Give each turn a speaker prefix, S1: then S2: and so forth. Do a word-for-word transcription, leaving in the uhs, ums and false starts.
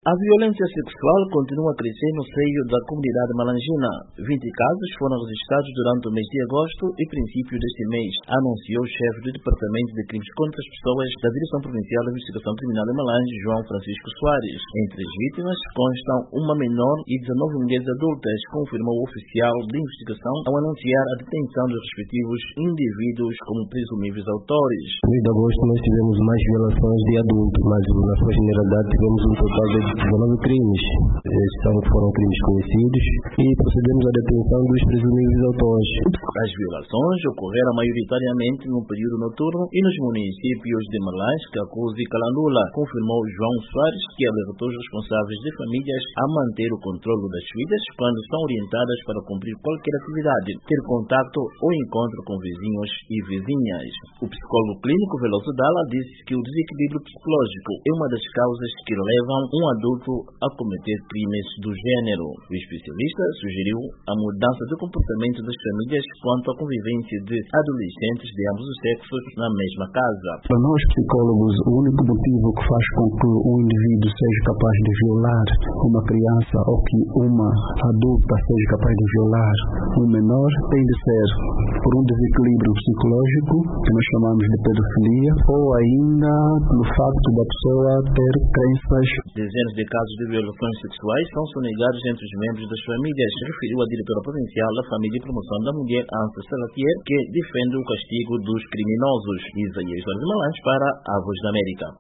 S1: A violência sexual continua a crescer no seio da comunidade malangina. vinte casos foram registrados durante o mês de agosto e princípio deste mês, anunciou o chefe do Departamento de Crimes contra as Pessoas da Direção Provincial de Investigação Criminal de Malange, João Francisco Soares. Entre as vítimas constam uma menor e dezenove mulheres adultas, confirmou o oficial de investigação ao anunciar a detenção dos respectivos indivíduos como presumíveis autores.
S2: No mês de agosto nós tivemos mais violações de adultos, mas na sua generalidade tivemos um total de dezenove crimes. Estes foram crimes conhecidos e procedemos à detenção dos presumíveis autores.
S1: As violações ocorreram maioritariamente no período noturno e nos municípios de Malange, Cacuze e Calandula, confirmou João Soares, que alertou os responsáveis de famílias a manter o controle das filhas quando são orientadas para cumprir qualquer atividade, ter contato ou encontro com vizinhos e vizinhas. O psicólogo clínico Veloso Dalla disse que o desequilíbrio psicológico é uma das causas que levam um adulto a cometer crimes do gênero. O especialista sugeriu a mudança de comportamento das famílias quanto à convivência de adolescentes de ambos os sexos na mesma casa.
S3: Para nós psicólogos, o único motivo que faz com que um indivíduo seja capaz de violar uma criança ou que uma adulta seja capaz de violar um menor tem de ser por um desequilíbrio psicológico, que nós chamamos de pedofilia, ou ainda pelo facto da pessoa ter crenças.
S1: Dezenas de casos de violações sexuais são sonegados entre os membros das famílias, referiu a diretora provincial da Família e Promoção da Mulher, Ansa Salatier, que defende o castigo dos criminosos. Isaías Soares de Malange para a Voz da América.